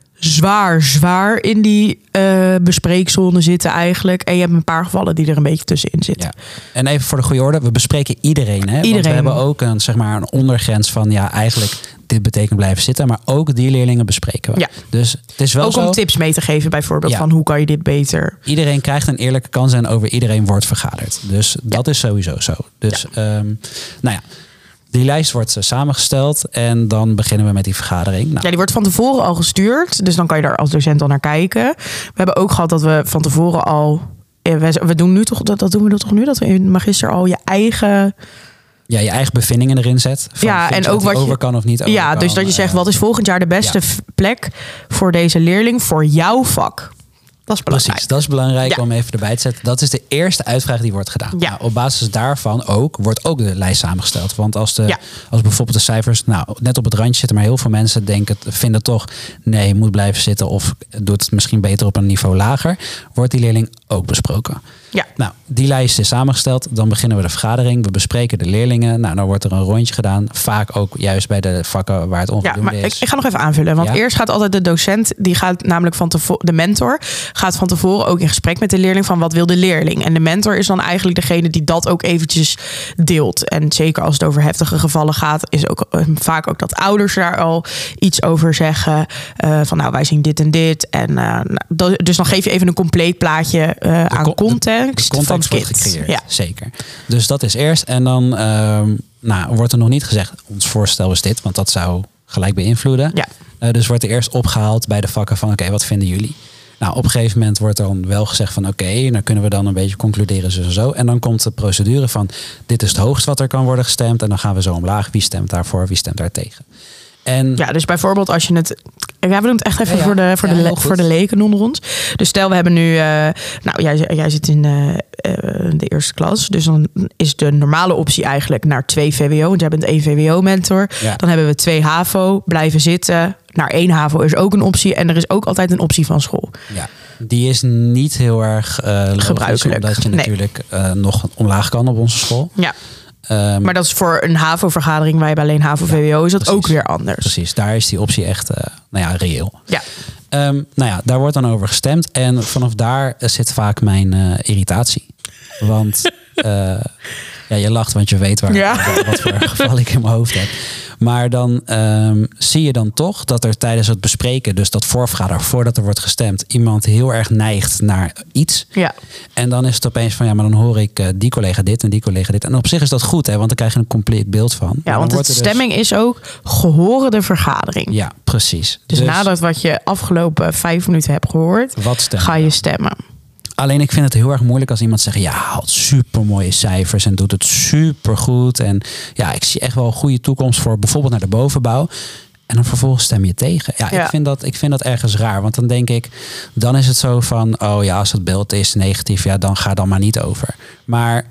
Speaker 3: zwaar, zwaar in die uh, bespreekzone zitten eigenlijk. En je hebt een paar gevallen die er een beetje tussenin zitten.
Speaker 2: Ja. En even voor de goede orde, we bespreken iedereen. Hè?
Speaker 3: Iedereen.
Speaker 2: Want we hebben ook een, zeg maar, een ondergrens van, ja, eigenlijk dit betekent blijven zitten. Maar ook die leerlingen bespreken we.
Speaker 3: Ja.
Speaker 2: Dus het is wel
Speaker 3: Ook
Speaker 2: zo.
Speaker 3: om tips mee te geven bijvoorbeeld
Speaker 2: Ja.
Speaker 3: van hoe kan je dit beter.
Speaker 2: Iedereen krijgt een eerlijke kans en over iedereen wordt vergaderd. Dus dat is sowieso zo. Dus, ja. um, nou ja. Die lijst wordt uh, samengesteld en dan beginnen we met die vergadering. Nou,
Speaker 3: Ja, die wordt van tevoren al gestuurd. Dus dan kan je daar als docent al naar kijken. We hebben ook gehad dat we van tevoren al... We, we doen nu toch, dat, dat doen we toch nu? Dat we in magister al je eigen...
Speaker 2: ja, je eigen bevindingen erin zet. Van,
Speaker 3: Ja,
Speaker 2: vind
Speaker 3: en
Speaker 2: je
Speaker 3: ook
Speaker 2: dat die
Speaker 3: wat je-
Speaker 2: over kan of niet over
Speaker 3: Ja,
Speaker 2: kan.
Speaker 3: dus dat je zegt,
Speaker 2: Uh,
Speaker 3: wat is volgend jaar de beste
Speaker 2: ja.
Speaker 3: v- plek voor deze leerling voor jouw vak? Dat is belangrijk.
Speaker 2: Precies, dat is belangrijk
Speaker 3: Ja.
Speaker 2: om even erbij te zetten. Dat is de eerste uitvraag die wordt gedaan.
Speaker 3: Ja.
Speaker 2: Nou, op basis daarvan ook wordt ook de lijst samengesteld. Want als, de,
Speaker 3: Ja.
Speaker 2: als bijvoorbeeld de cijfers nou, net op het randje zitten, maar heel veel mensen denken, vinden toch, nee, je moet blijven zitten of doet het misschien beter op een niveau lager, wordt die leerling ook besproken.
Speaker 3: Ja.
Speaker 2: Nou, die lijst is samengesteld. Dan beginnen we de vergadering. We bespreken de leerlingen. Nou, dan wordt er een rondje gedaan. Vaak ook juist bij de vakken waar het
Speaker 3: Ja,
Speaker 2: onvoldoende
Speaker 3: maar
Speaker 2: is.
Speaker 3: ik, ik ga nog even aanvullen. Want
Speaker 2: Ja?
Speaker 3: eerst gaat altijd de docent, die gaat namelijk van tevoren, de mentor, gaat van tevoren ook in gesprek met de leerling van wat wil de leerling. En de mentor is dan eigenlijk degene die dat ook eventjes deelt. En zeker als het over heftige gevallen gaat, is ook uh, vaak ook dat ouders daar al iets over zeggen. Uh, van nou, wij zien dit en dit. En uh, nou, dat- dus dan geef je even een compleet plaatje uh, aan
Speaker 2: con-
Speaker 3: context,
Speaker 2: De context
Speaker 3: van het
Speaker 2: wordt
Speaker 3: kind.
Speaker 2: gecreëerd,
Speaker 3: Ja.
Speaker 2: zeker. Dus dat is eerst. En dan ehm, nou, wordt er nog niet gezegd, ons voorstel is dit, want dat zou gelijk beïnvloeden.
Speaker 3: Ja.
Speaker 2: Uh, dus wordt er eerst opgehaald bij de vakken van, oké, wat vinden jullie? Nou, op een gegeven moment wordt dan wel gezegd van, oké, okay, dan kunnen we dan een beetje concluderen zo en zo. En dan komt de procedure van, dit is het hoogst wat er kan worden gestemd. En dan gaan we zo omlaag. Wie stemt daarvoor, wie stemt daar tegen? En
Speaker 3: Ja, dus bijvoorbeeld als je het... Ja, we doen het echt even
Speaker 2: Ja, ja.
Speaker 3: voor de, voor,
Speaker 2: Ja,
Speaker 3: de,
Speaker 2: heel
Speaker 3: le-
Speaker 2: goed.
Speaker 3: voor de leken onder ons. Dus stel, we hebben nu... Uh, nou, jij, jij zit in uh, uh, de eerste klas. Dus dan is de normale optie eigenlijk naar twee V W O. Want jij bent één V W O-mentor.
Speaker 2: Ja.
Speaker 3: Dan hebben we twee HAVO. Blijven zitten. Naar één HAVO is ook een optie. En er is ook altijd een optie van school.
Speaker 2: ja, die is niet heel erg uh, logisch,
Speaker 3: Gebruikelijk.
Speaker 2: omdat je
Speaker 3: Nee.
Speaker 2: natuurlijk uh, nog omlaag kan op onze school.
Speaker 3: Ja,
Speaker 2: Um,
Speaker 3: maar dat is voor een HAVO-vergadering. Wij hebben alleen HAVO-V W O. Is dat
Speaker 2: precies.
Speaker 3: ook weer anders.
Speaker 2: Precies, daar is die optie echt uh, nou ja, reëel.
Speaker 3: Ja.
Speaker 2: Um, nou ja, daar wordt dan over gestemd. En vanaf daar uh, zit vaak mijn uh, irritatie. Want uh, ja, je lacht, want je weet waar,
Speaker 3: Ja.
Speaker 2: waar- wat voor geval ik in mijn hoofd heb. Maar dan um, zie je dan toch dat er tijdens het bespreken, dus dat voorvergader, voordat er wordt gestemd, iemand heel erg neigt naar iets.
Speaker 3: Ja.
Speaker 2: En dan is het opeens van, ja, maar dan hoor ik uh, die collega dit en die collega dit. En op zich is dat goed, hè, want dan krijg je een compleet beeld van. Maar
Speaker 3: Ja,
Speaker 2: dan
Speaker 3: want de
Speaker 2: wordt er dus-
Speaker 3: stemming is ook gehoren de vergadering.
Speaker 2: Ja, precies.
Speaker 3: Dus, nadat wat je afgelopen vijf minuten hebt gehoord,
Speaker 2: wat stemmen
Speaker 3: ga
Speaker 2: we?
Speaker 3: je stemmen.
Speaker 2: Alleen ik vind het heel erg moeilijk als iemand zegt, ja, haalt super mooie cijfers en doet het super goed. En ja, ik zie echt wel een goede toekomst voor bijvoorbeeld naar de bovenbouw. En dan vervolgens stem je tegen. Ja,
Speaker 3: Ja.
Speaker 2: Ik, vind dat, ik vind dat ergens raar. Want dan denk ik, dan is het zo van, oh ja, als het beeld is negatief, ja, dan ga dan maar niet over. Maar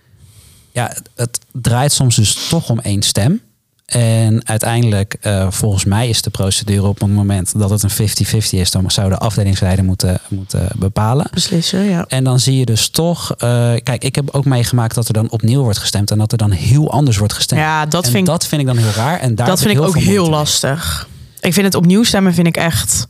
Speaker 2: ja, het, het draait soms dus toch om één stem. En uiteindelijk, uh, volgens mij is de procedure op het moment dat het een vijftig vijftig is, dan zou de afdelingsleider moeten, moeten bepalen.
Speaker 3: Beslissen, ja.
Speaker 2: En dan zie je dus toch, uh, kijk, ik heb ook meegemaakt dat er dan opnieuw wordt gestemd en dat er dan heel anders wordt gestemd.
Speaker 3: Ja, dat
Speaker 2: en
Speaker 3: vind ik-
Speaker 2: dat vind ik dan heel raar. En daar
Speaker 3: Dat
Speaker 2: heb
Speaker 3: vind ik
Speaker 2: heel
Speaker 3: ook
Speaker 2: veel
Speaker 3: heel
Speaker 2: moeite mee.
Speaker 3: lastig. Ik vind het opnieuw stemmen vind ik echt...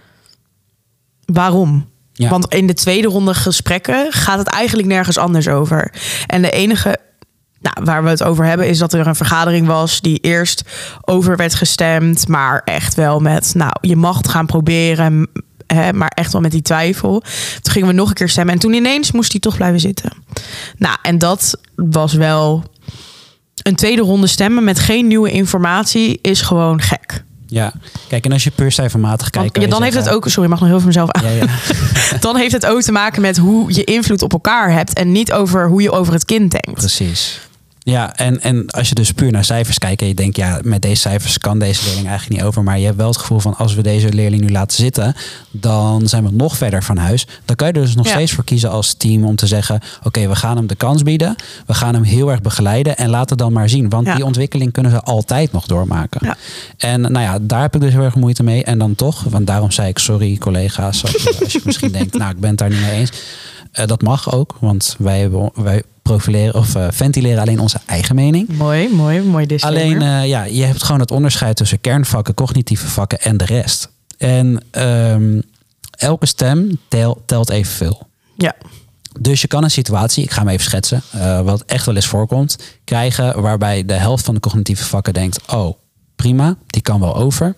Speaker 3: Waarom? Ja. Want in de tweede ronde gesprekken gaat het eigenlijk nergens anders over. En de enige nou, waar we het over hebben is dat er een vergadering was die eerst over werd gestemd, maar echt wel met, nou, je mag het gaan proberen, hè, maar echt wel met die twijfel. Toen gingen we nog een keer stemmen en toen ineens moest hij toch blijven zitten. Nou, en dat was wel een tweede ronde stemmen met geen nieuwe informatie is gewoon gek.
Speaker 2: Ja, kijk, en als je puur cijfermatig kijkt...
Speaker 3: Ja, dan heeft het ook... Sorry, ik mag nog heel veel mezelf aan. Ja, ja. Dan heeft het ook te maken met hoe je invloed op elkaar hebt en niet over hoe je over het kind denkt.
Speaker 2: Precies. Ja, en, en als je dus puur naar cijfers kijkt en je denkt, ja, met deze cijfers kan deze leerling eigenlijk niet over. Maar je hebt wel het gevoel van, als we deze leerling nu laten zitten, dan zijn we nog verder van huis. Dan kan je er dus nog ja. steeds voor kiezen als team om te zeggen, oké, okay, we gaan hem de kans bieden. We gaan hem heel erg begeleiden en laat het dan maar zien. Want ja. die ontwikkeling kunnen ze altijd nog doormaken. Ja. En nou ja, daar heb ik dus heel erg moeite mee. En dan toch, want daarom zei ik, sorry collega's, als je, als je misschien denkt, nou, ik ben het daar niet mee eens. Uh, dat mag ook, want wij hebben... Wij profileren of uh, ventileren alleen onze eigen mening.
Speaker 3: Mooi, mooi, mooi disclaimer.
Speaker 2: Alleen, uh, ja, je hebt gewoon het onderscheid tussen kernvakken, cognitieve vakken en de rest. En um, elke stem tel, telt evenveel.
Speaker 3: Ja.
Speaker 2: Dus je kan een situatie, ik ga hem even schetsen, uh, wat echt wel eens voorkomt, krijgen waarbij de helft van de cognitieve vakken denkt, oh, prima, die kan wel over.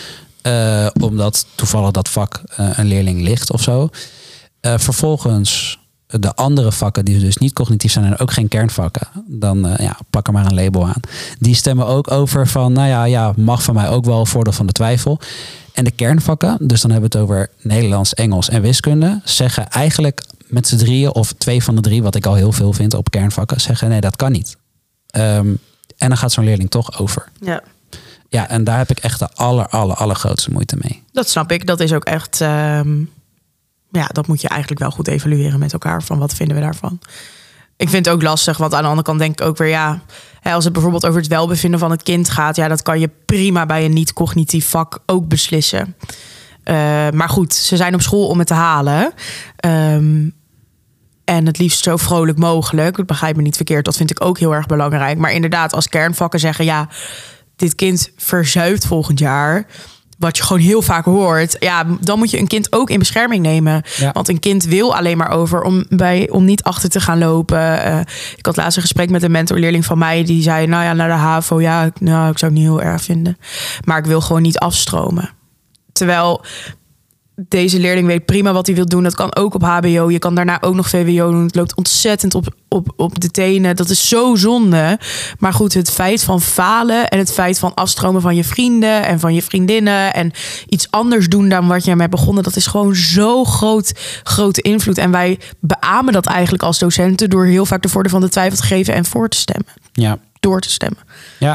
Speaker 2: Uh, omdat toevallig dat vak uh, een leerling ligt of zo. Uh, vervolgens de andere vakken die dus niet cognitief zijn en ook geen kernvakken, dan uh, ja, pak er maar een label aan. Die stemmen ook over van, nou ja, ja, mag van mij ook wel, voordeel van de twijfel. En de kernvakken, dus dan hebben we het over Nederlands, Engels en wiskunde, zeggen eigenlijk met z'n drieën of twee van de drie, wat ik al heel veel vind op kernvakken, zeggen nee, dat kan niet. Um, en dan gaat zo'n leerling toch over.
Speaker 3: Ja.
Speaker 2: Ja, en daar heb ik echt de aller, aller, allergrootste moeite mee.
Speaker 3: Dat snap ik. Dat is ook echt... Um... Ja, dat moet je eigenlijk wel goed evalueren met elkaar. Van wat vinden we daarvan? Ik vind het ook lastig, want aan de andere kant denk ik ook weer, ja, als het bijvoorbeeld over het welbevinden van het kind gaat, ja, dat kan je prima bij een niet-cognitief vak ook beslissen. Uh, maar goed, ze zijn op school om het te halen. Um, en het liefst zo vrolijk mogelijk. Ik begrijp me niet verkeerd, dat vind ik ook heel erg belangrijk. Maar inderdaad, als kernvakken zeggen, ja, dit kind verzuipt volgend jaar, wat je gewoon heel vaak hoort, ja, dan moet je een kind ook in bescherming nemen. Ja. Want een kind wil alleen maar over om, bij, om niet achter te gaan lopen. Uh, ik had laatst een gesprek met een mentorleerling van mij, die zei, nou ja, naar de HAVO, ja, nou, ik zou het niet heel erg vinden. Maar ik wil gewoon niet afstromen. Terwijl deze leerling weet prima wat hij wil doen. Dat kan ook op H B O. Je kan daarna ook nog V W O doen. Het loopt ontzettend op, op, op de tenen. Dat is zo zonde. Maar goed, het feit van falen en het feit van afstromen van je vrienden en van je vriendinnen en iets anders doen dan wat je ermee begonnen, dat is gewoon zo groot, grote invloed. En wij beamen dat eigenlijk als docenten door heel vaak de voordeel van de twijfel te geven en voor te stemmen.
Speaker 2: Ja.
Speaker 3: Door te stemmen.
Speaker 2: Ja,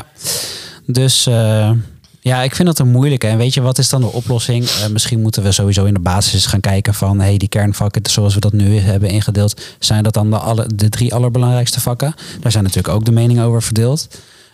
Speaker 2: dus... Uh... Ja, ik vind dat een moeilijke. En weet je, wat is dan de oplossing? Uh, misschien moeten we sowieso in de basis gaan kijken van, hey, die kernvakken, zoals we dat nu hebben ingedeeld, zijn dat dan de, alle, de drie allerbelangrijkste vakken? Daar zijn natuurlijk ook de meningen over verdeeld.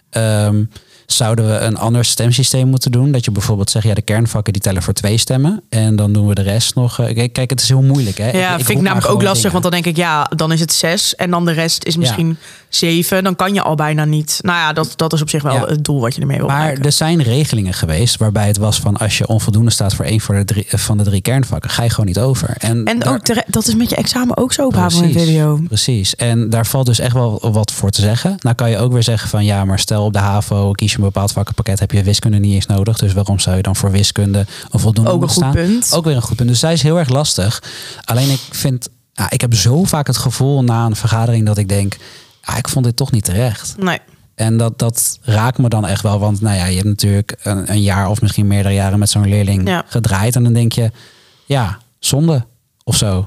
Speaker 2: Um, Zouden we een ander stemsysteem moeten doen? Dat je bijvoorbeeld zegt, ja, de kernvakken die tellen voor twee stemmen. En dan doen we de rest nog. Uh, kijk, het is heel moeilijk. Hè?
Speaker 3: Ja, ik, ik vind ik namelijk ook lastig. Dingen. Want dan denk ik, ja, dan is het zes. En dan de rest is misschien ja. zeven. Dan kan je al bijna niet. Nou ja, dat, dat is op zich wel ja. het doel wat je ermee wil
Speaker 2: Maar
Speaker 3: bereiken.
Speaker 2: Er zijn regelingen geweest waarbij het was van, als je onvoldoende staat voor één voor de drie, van de drie kernvakken, ga je gewoon niet over. En,
Speaker 3: en
Speaker 2: daar,
Speaker 3: ook de, dat is met je examen ook zo op H B O en V W O.
Speaker 2: Precies. En daar valt dus echt wel wat voor te zeggen. Nou kan je ook weer zeggen van, ja, maar stel op de HAVO kies je een bepaald vakkenpakket, heb je wiskunde niet eens nodig. Dus waarom zou je dan voor wiskunde een voldoende
Speaker 3: ook een goed
Speaker 2: staan?
Speaker 3: Punt.
Speaker 2: Ook weer een goed punt. Dus zij is heel erg lastig. Alleen ik vind, ja, ik heb zo vaak het gevoel na een vergadering dat ik denk, ja, ik vond dit toch niet terecht.
Speaker 3: Nee.
Speaker 2: En dat, dat raakt me dan echt wel. Want nou ja, je hebt natuurlijk een, een jaar of misschien meerdere jaren met zo'n leerling ja. gedraaid. En dan denk je, ja, zonde of zo.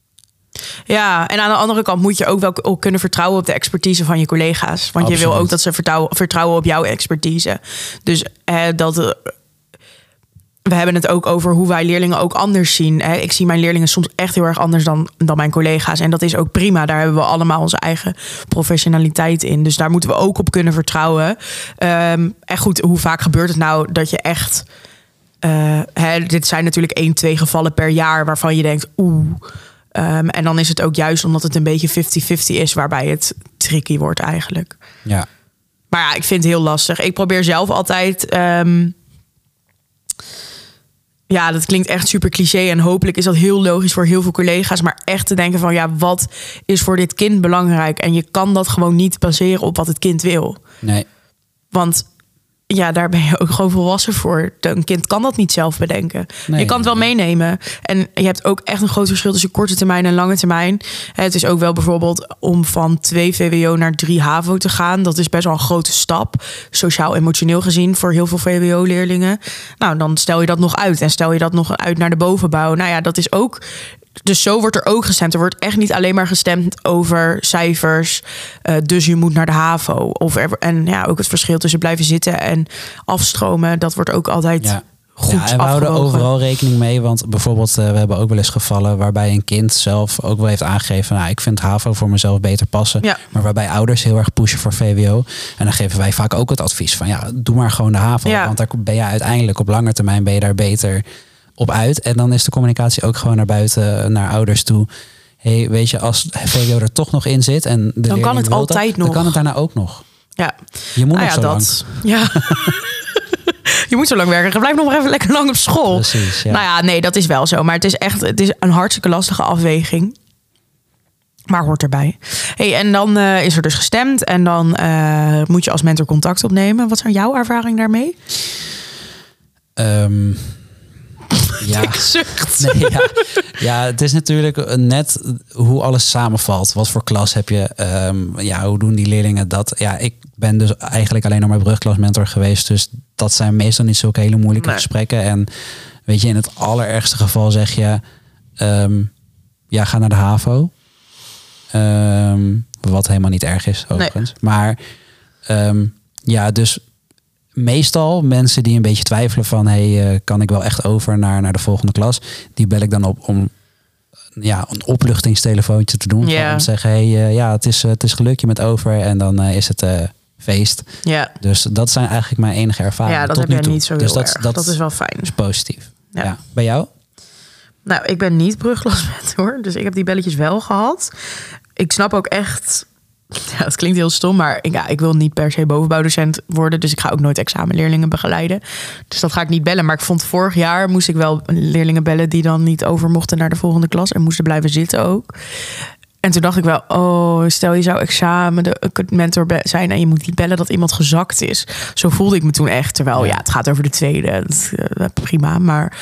Speaker 3: Ja, en aan de andere kant moet je ook wel ook kunnen vertrouwen op de expertise van je collega's. Want Absoluut. Je wil ook dat ze vertrouwen, vertrouwen op jouw expertise. Dus eh, dat... Uh, we hebben het ook over hoe wij leerlingen ook anders zien. Hè. Ik zie mijn leerlingen soms echt heel erg anders dan, dan mijn collega's. En dat is ook prima. Daar hebben we allemaal onze eigen professionaliteit in. Dus daar moeten we ook op kunnen vertrouwen. Um, en goed, hoe vaak gebeurt het nou dat je echt... Uh, hè, dit zijn natuurlijk één, twee gevallen per jaar waarvan je denkt, oeh... Um, en dan is het ook juist omdat het een beetje vijftig vijftig is, waarbij het tricky wordt eigenlijk.
Speaker 2: Ja.
Speaker 3: Maar ja, ik vind het heel lastig. Ik probeer zelf altijd... Um, Ja, dat klinkt echt super cliché en hopelijk is dat heel logisch voor heel veel collega's. Maar echt te denken van, ja, wat is voor dit kind belangrijk? En je kan dat gewoon niet baseren op wat het kind wil.
Speaker 2: Nee.
Speaker 3: Want ja, daar ben je ook gewoon volwassen voor. Een kind kan dat niet zelf bedenken.
Speaker 2: Nee,
Speaker 3: je kan het wel
Speaker 2: nee.
Speaker 3: meenemen. En je hebt ook echt een groot verschil tussen korte termijn en lange termijn. Het is ook wel bijvoorbeeld om van twee V W O naar drie HAVO te gaan. Dat is best wel een grote stap. Sociaal-emotioneel gezien voor heel veel V W O-leerlingen. Nou, dan stel je dat nog uit. En stel je dat nog uit naar de bovenbouw. Nou ja, dat is ook... Dus zo wordt er ook gestemd. Er wordt echt niet alleen maar gestemd over cijfers. Uh, dus je moet naar de HAVO. Of er, en ja, ook het verschil tussen blijven zitten en afstromen. Dat wordt ook altijd
Speaker 2: Ja.
Speaker 3: goed
Speaker 2: Ja, en we houden
Speaker 3: afgewogen.
Speaker 2: overal rekening mee. Want bijvoorbeeld, uh, we hebben ook wel eens gevallen waarbij een kind zelf ook wel heeft aangegeven, nou, ik vind HAVO voor mezelf beter passen.
Speaker 3: Ja.
Speaker 2: Maar waarbij ouders heel erg pushen voor V W O. En dan geven wij vaak ook het advies van, ja, doe maar gewoon de HAVO.
Speaker 3: Ja.
Speaker 2: Want daar ben je uiteindelijk op lange termijn ben je daar beter op uit. En dan is de communicatie ook gewoon naar buiten, naar ouders toe. Hey, weet je, als V W O er toch nog in zit en de
Speaker 3: Dan kan
Speaker 2: leerling
Speaker 3: het
Speaker 2: wil
Speaker 3: altijd
Speaker 2: dat,
Speaker 3: nog.
Speaker 2: Dan kan het daarna ook nog.
Speaker 3: Ja,
Speaker 2: Je moet
Speaker 3: nou
Speaker 2: nog
Speaker 3: ja,
Speaker 2: zo
Speaker 3: dat.
Speaker 2: lang.
Speaker 3: Ja. Je moet zo lang werken. Blijf nog maar even lekker lang op school.
Speaker 2: Precies, ja.
Speaker 3: Nou ja, nee, dat is wel zo. Maar het is echt, het is een hartstikke lastige afweging. Maar hoort erbij. Hey, en dan uh, is er dus gestemd. En dan uh, moet je als mentor contact opnemen. Wat zijn jouw ervaringen daarmee?
Speaker 2: Um, ja.
Speaker 3: Ik zucht.
Speaker 2: Nee, ja. ja, het is natuurlijk net hoe alles samenvalt. Wat voor klas heb je? Um, ja, hoe doen die leerlingen dat? Ja, ik ben dus eigenlijk alleen nog maar brugklasmentor geweest. Dus dat zijn meestal niet zulke hele moeilijke
Speaker 3: Nee.
Speaker 2: gesprekken. En weet je, in het allerergste geval zeg je, um, ja, ga naar de HAVO. Um, wat helemaal niet erg is, overigens. Nee. Maar um, ja, dus meestal mensen die een beetje twijfelen van, hey, uh, kan ik wel echt over naar, naar de volgende klas? Die bel ik dan op om ja, een opluchtingstelefoontje te doen.
Speaker 3: Yeah.
Speaker 2: Om te zeggen, hey, uh, ja, het is, uh, het is gelukt, je bent over. En dan uh, is het uh, feest.
Speaker 3: Ja.
Speaker 2: Dus dat zijn eigenlijk mijn enige ervaringen.
Speaker 3: Ja, dat
Speaker 2: tot
Speaker 3: heb
Speaker 2: nu
Speaker 3: je
Speaker 2: toe.
Speaker 3: niet zo
Speaker 2: dus
Speaker 3: heel
Speaker 2: dat,
Speaker 3: erg.
Speaker 2: Dat,
Speaker 3: dat is wel fijn.
Speaker 2: is positief.
Speaker 3: Ja.
Speaker 2: Ja. Bij jou?
Speaker 3: Nou, ik ben niet brugklasmentor, dus ik heb die belletjes wel gehad. Ik snap ook echt, ja, het klinkt heel stom, maar ik, ja, ik wil niet per se bovenbouwdocent worden, dus ik ga ook nooit examenleerlingen begeleiden. Dus dat ga ik niet bellen. Maar ik vond vorig jaar moest ik wel leerlingen bellen die dan niet over mochten naar de volgende klas en moesten blijven zitten ook. En toen dacht ik wel, oh, stel je zou examen de mentor zijn en je moet niet bellen dat iemand gezakt is. Zo voelde ik me toen echt, terwijl ja, het gaat over de tweede, dat, uh, prima, maar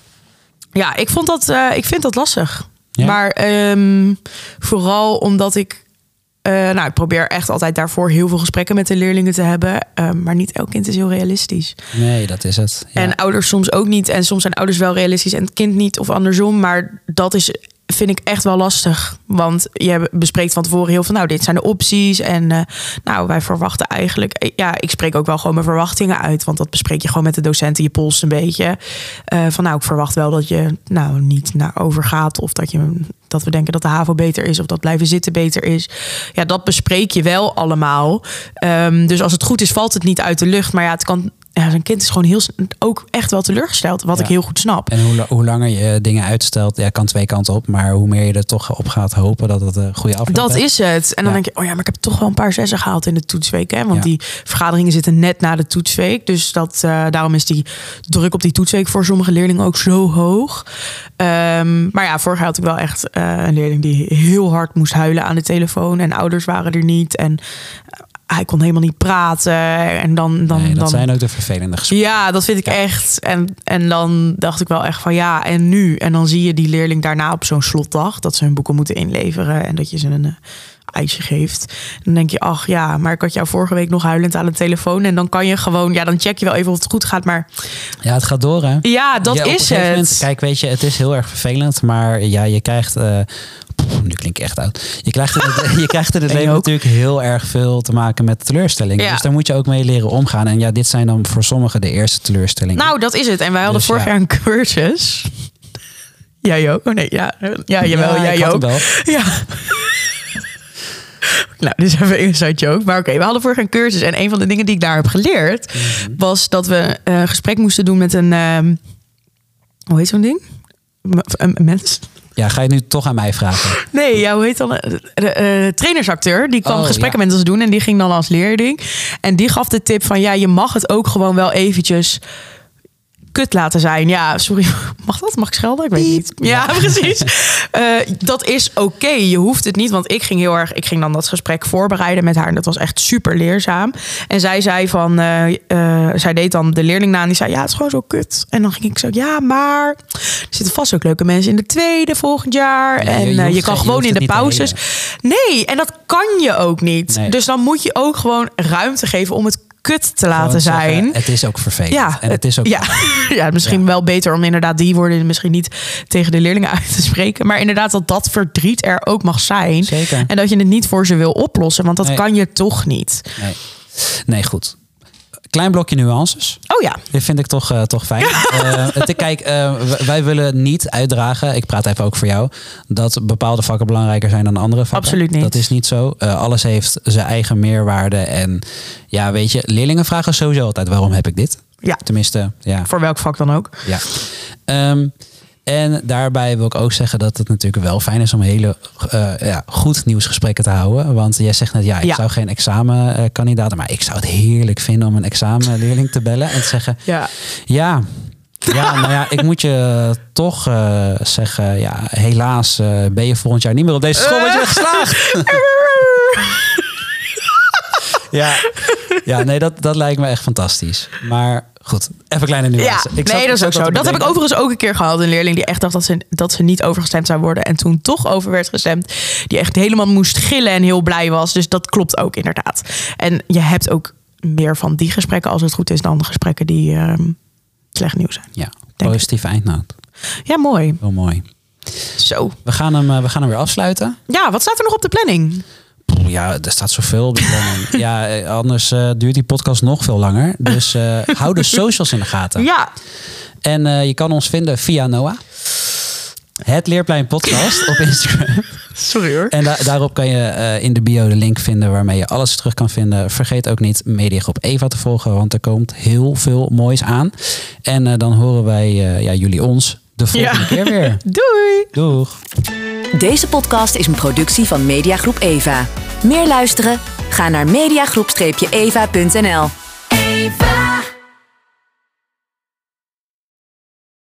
Speaker 3: ja, ik vond dat, uh, ik vind dat lastig. Ja. Maar um, vooral omdat ik, uh, nou, ik probeer echt altijd daarvoor heel veel gesprekken met de leerlingen te hebben. Um, maar niet elk kind is heel realistisch.
Speaker 2: Nee, dat is het. Ja.
Speaker 3: En ouders soms ook niet. En soms zijn ouders wel realistisch en het kind niet of andersom. Maar dat is, vind ik echt wel lastig. Want je bespreekt van tevoren heel veel, nou, dit zijn de opties. En uh, nou, wij verwachten eigenlijk, ja, ik spreek ook wel gewoon mijn verwachtingen uit. Want dat bespreek je gewoon met de docenten. Je polst een beetje. Uh, van nou, ik verwacht wel dat je nou niet naar overgaat. Of dat, je, dat we denken dat de HAVO beter is. Of dat blijven zitten beter is. Ja, dat bespreek je wel allemaal. Um, dus als het goed is, valt het niet uit de lucht. Maar ja, het kan... Ja, zo'n kind is gewoon heel ook echt wel teleurgesteld, wat ja. ik heel goed snap.
Speaker 2: En hoe, hoe langer je dingen uitstelt, ja, kan twee kanten op, maar hoe meer je er toch op gaat hopen dat het een goede afloop
Speaker 3: Dat
Speaker 2: heeft.
Speaker 3: is het. En dan ja. denk je, oh ja, maar ik heb toch wel een paar zessen gehaald in de toetsweek, hè? Want ja. die vergaderingen zitten net na de toetsweek, dus dat uh, daarom is die druk op die toetsweek voor sommige leerlingen ook zo hoog. Um, maar ja, vorig jaar had ik wel echt uh, een leerling die heel hard moest huilen aan de telefoon en ouders waren er niet en hij kon helemaal niet praten. En dan, dan,
Speaker 2: nee, dat
Speaker 3: dan,
Speaker 2: zijn ook de vervelende gesprekken.
Speaker 3: Ja, dat vind ik ja. echt. En, en dan dacht ik wel echt van ja, en nu? En dan zie je die leerling daarna op zo'n slotdag, dat ze hun boeken moeten inleveren en dat je ze een uh, ijsje geeft. En dan denk je, ach ja, maar ik had jou vorige week nog huilend aan de telefoon. En dan kan je gewoon, ja, dan check je wel even of het goed gaat. Maar
Speaker 2: ja, het gaat door, hè?
Speaker 3: Ja, dat
Speaker 2: ja,
Speaker 3: is het.
Speaker 2: Moment, kijk, weet je, het is heel erg vervelend, maar ja, je krijgt... Uh, nu klink ik echt oud. Je krijgt in het, je krijgt in het leven natuurlijk heel erg veel te maken met teleurstellingen. Ja. Dus daar moet je ook mee leren omgaan. En ja, dit zijn dan voor sommigen de eerste teleurstellingen.
Speaker 3: Nou, dat is het. En wij hadden dus, vorig ja. jaar een cursus. Jij ook? Oh nee, ja. Ja, jawel,
Speaker 2: ja,
Speaker 3: jij ook. Ja. Nou, dit is even een inside joke. Maar oké, okay, we hadden vorig jaar een cursus. En een van de dingen die ik daar heb geleerd... Mm-hmm. was dat we een uh, gesprek moesten doen met een... Um, hoe heet zo'n ding? Een, een mens...
Speaker 2: Ja, ga je nu toch aan mij vragen?
Speaker 3: Nee, ja, hoe heet dan? De, de uh, trainersacteur. Die kwam
Speaker 2: oh,
Speaker 3: gesprekken
Speaker 2: ja.
Speaker 3: met ons doen. En die ging dan als leerling. En die gaf de tip van... ja, je mag het ook gewoon wel eventjes kut laten zijn. Ja, sorry. Mag dat? Mag ik schelden? Ik weet niet. Ja, ja. precies. Uh, dat is oké. Okay. Je hoeft het niet. Want ik ging heel erg... Ik ging dan dat gesprek voorbereiden met haar. En dat was echt super leerzaam. En zij zei van... Uh, uh, zij deed dan de leerling na. En die zei, ja, het is gewoon zo kut. En dan ging ik zo... Ja, maar... Er zitten vast ook leuke mensen in de tweede volgend jaar. Ja, en je, uh, je kan gewoon je in de pauzes... Nee, en dat kan je ook niet. Nee. Dus dan moet je ook gewoon ruimte geven om het kut te laten zijn. Zeggen,
Speaker 2: het is ook vervelend.
Speaker 3: Ja,
Speaker 2: en het is ook...
Speaker 3: ja, ja misschien ja. wel beter om inderdaad die woorden misschien niet tegen de leerlingen uit te spreken. Maar inderdaad dat dat verdriet er ook mag zijn.
Speaker 2: Zeker.
Speaker 3: En dat je het niet voor ze wil oplossen. Want dat nee. kan je toch niet.
Speaker 2: Nee, nee goed. Klein blokje nuances.
Speaker 3: Oh ja.
Speaker 2: Dit vind ik toch, uh, toch fijn. uh, te, kijk, uh, wij willen niet uitdragen, ik praat even ook voor jou, dat bepaalde vakken belangrijker zijn dan andere vakken.
Speaker 3: Absoluut niet.
Speaker 2: Dat is niet zo. Uh, alles heeft zijn eigen meerwaarde. En ja, weet je, leerlingen vragen sowieso altijd, waarom heb ik dit?
Speaker 3: Ja.
Speaker 2: Tenminste, ja.
Speaker 3: Voor welk vak dan ook.
Speaker 2: Ja. Um, En daarbij wil ik ook zeggen dat het natuurlijk wel fijn is om hele uh, ja, goed nieuwsgesprekken te houden. Want jij zegt net, ja, ik ja. zou geen examenkandidaat, maar ik zou het heerlijk vinden om een examenleerling te bellen en te zeggen,
Speaker 3: ja,
Speaker 2: ja, ja nou ja, ik moet je toch uh, zeggen, ja, helaas uh, ben je volgend jaar niet meer op deze school, want je bent geslaagd. ja, ja, nee, dat, dat lijkt me echt fantastisch. Maar goed, even kleine nuance.
Speaker 3: Ja, ik nee, dat is ook zo. Dat, dat heb ik overigens ook een keer gehad. Een leerling die echt dacht dat ze, dat ze niet overgestemd zou worden. En toen toch over werd gestemd. Die echt helemaal moest gillen en heel blij was. Dus dat klopt ook inderdaad. En je hebt ook meer van die gesprekken, als het goed is, dan gesprekken die uh, slecht nieuws zijn.
Speaker 2: Ja, positieve eindnoot.
Speaker 3: Ja, mooi.
Speaker 2: Heel mooi.
Speaker 3: Zo.
Speaker 2: We gaan hem, uh, we gaan hem weer afsluiten.
Speaker 3: Ja, wat staat er nog op de planning?
Speaker 2: Ja, er staat zoveel op de planning. Ja, anders uh, duurt die podcast nog veel langer. Dus uh, hou de socials in de gaten.
Speaker 3: Ja.
Speaker 2: En uh, je kan ons vinden via Noah. Het Leerplein Podcast op Instagram.
Speaker 3: Sorry hoor.
Speaker 2: En da- daarop kan je uh, in de bio de link vinden waarmee je alles terug kan vinden. Vergeet ook niet Mediagroep Eva te volgen, want er komt heel veel moois aan. En uh, dan horen wij uh, ja, jullie ons de volgende ja. keer weer.
Speaker 3: Doei.
Speaker 2: Doeg.
Speaker 1: Deze podcast is een productie van Mediagroep Eva. Meer luisteren? Ga naar mediagroep-eva punt n l.